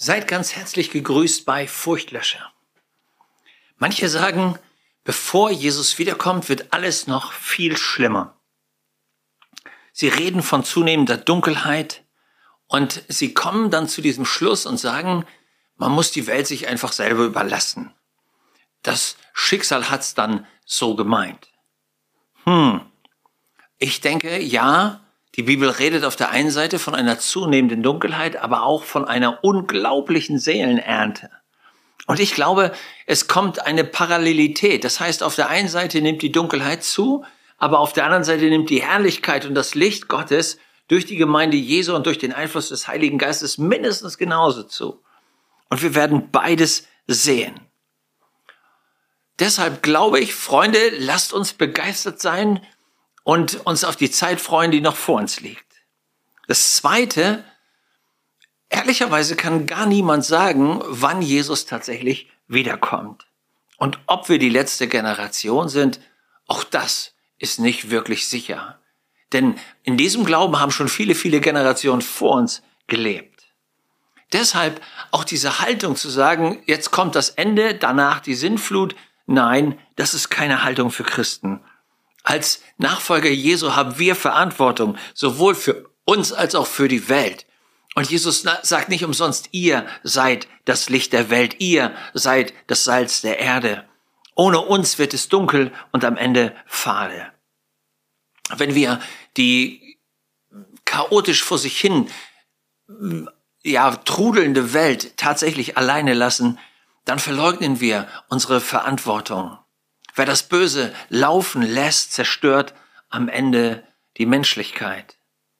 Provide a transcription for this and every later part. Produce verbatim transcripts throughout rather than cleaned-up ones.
Seid ganz herzlich gegrüßt bei Furchtlöscher. Manche sagen, bevor Jesus wiederkommt, wird alles noch viel schlimmer. Sie reden von zunehmender Dunkelheit und sie kommen dann zu diesem Schluss und sagen, man muss die Welt sich einfach selber überlassen. Das Schicksal hat's dann so gemeint. Hm, ich denke, ja, die Bibel redet auf der einen Seite von einer zunehmenden Dunkelheit, aber auch von einer unglaublichen Seelenernte. Und ich glaube, es kommt eine Parallelität. Das heißt, auf der einen Seite nimmt die Dunkelheit zu, aber auf der anderen Seite nimmt die Herrlichkeit und das Licht Gottes durch die Gemeinde Jesu und durch den Einfluss des Heiligen Geistes mindestens genauso zu. Und wir werden beides sehen. Deshalb glaube ich, Freunde, lasst uns begeistert sein und uns auf die Zeit freuen, die noch vor uns liegt. Das Zweite, ehrlicherweise kann gar niemand sagen, wann Jesus tatsächlich wiederkommt. Und ob wir die letzte Generation sind, auch das ist nicht wirklich sicher. Denn in diesem Glauben haben schon viele, viele Generationen vor uns gelebt. Deshalb auch diese Haltung zu sagen, jetzt kommt das Ende, danach die Sintflut. Nein, das ist keine Haltung für Christen. Als Nachfolger Jesu haben wir Verantwortung, sowohl für uns als auch für die Welt. Und Jesus sagt nicht umsonst, ihr seid das Licht der Welt, ihr seid das Salz der Erde. Ohne uns wird es dunkel und am Ende fade. Wenn wir die chaotisch vor sich hin, ja, trudelnde Welt tatsächlich alleine lassen, dann verleugnen wir unsere Verantwortung. Wer das Böse laufen lässt, zerstört am Ende die Menschlichkeit.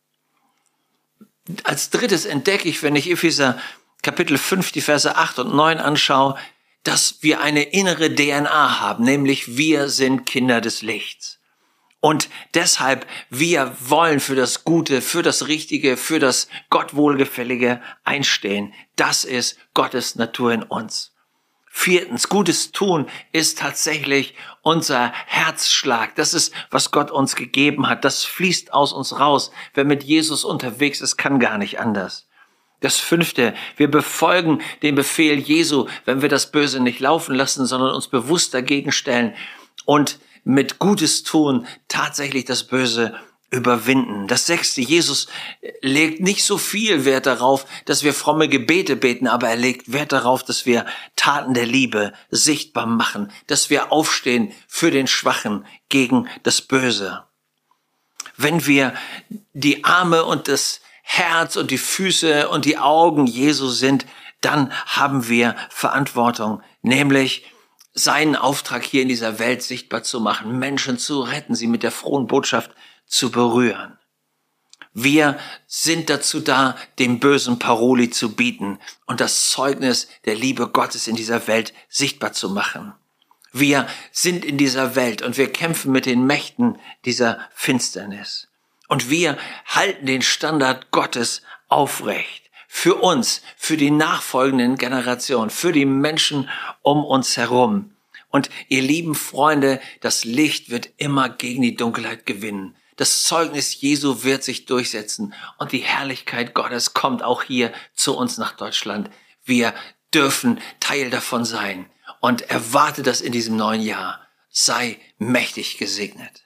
Als drittes entdecke ich, wenn ich Epheser Kapitel fünf, die Verse acht und neun anschaue, dass wir eine innere D N A haben, nämlich wir sind Kinder des Lichts. Und deshalb, wir wollen für das Gute, für das Richtige, für das Gott Wohlgefällige einstehen. Das ist Gottes Natur in uns. Viertens, Gutes tun ist tatsächlich unser Herzschlag. Das ist, was Gott uns gegeben hat. Das fließt aus uns raus. Wer mit Jesus unterwegs ist, kann gar nicht anders. Das Fünfte, wir befolgen den Befehl Jesu, wenn wir das Böse nicht laufen lassen, sondern uns bewusst dagegen stellen und mit Gutes tun tatsächlich das Böse überwinden. Das Sechste, Jesus legt nicht so viel Wert darauf, dass wir fromme Gebete beten, aber er legt Wert darauf, dass wir Taten der Liebe sichtbar machen, dass wir aufstehen für den Schwachen gegen das Böse. Wenn wir die Arme und das Herz und die Füße und die Augen Jesu sind, dann haben wir Verantwortung, nämlich seinen Auftrag hier in dieser Welt sichtbar zu machen, Menschen zu retten, sie mit der frohen Botschaft zu berühren. Wir sind dazu da, dem Bösen Paroli zu bieten und das Zeugnis der Liebe Gottes in dieser Welt sichtbar zu machen. Wir sind in dieser Welt und wir kämpfen mit den Mächten dieser Finsternis. Und wir halten den Standard Gottes aufrecht. Für uns, für die nachfolgenden Generationen, für die Menschen um uns herum. Und ihr lieben Freunde, das Licht wird immer gegen die Dunkelheit gewinnen. Das Zeugnis Jesu wird sich durchsetzen und die Herrlichkeit Gottes kommt auch hier zu uns nach Deutschland. Wir dürfen Teil davon sein und erwarte das in diesem neuen Jahr. Sei mächtig gesegnet.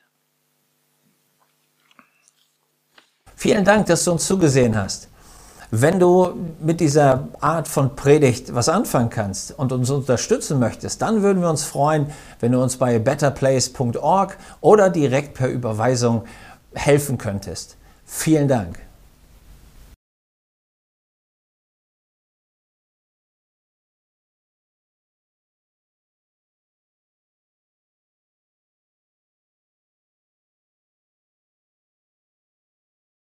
Vielen Dank, dass du uns zugesehen hast. Wenn du mit dieser Art von Predigt was anfangen kannst und uns unterstützen möchtest, dann würden wir uns freuen, wenn du uns bei better place punkt org oder direkt per Überweisung helfen könntest. Vielen Dank.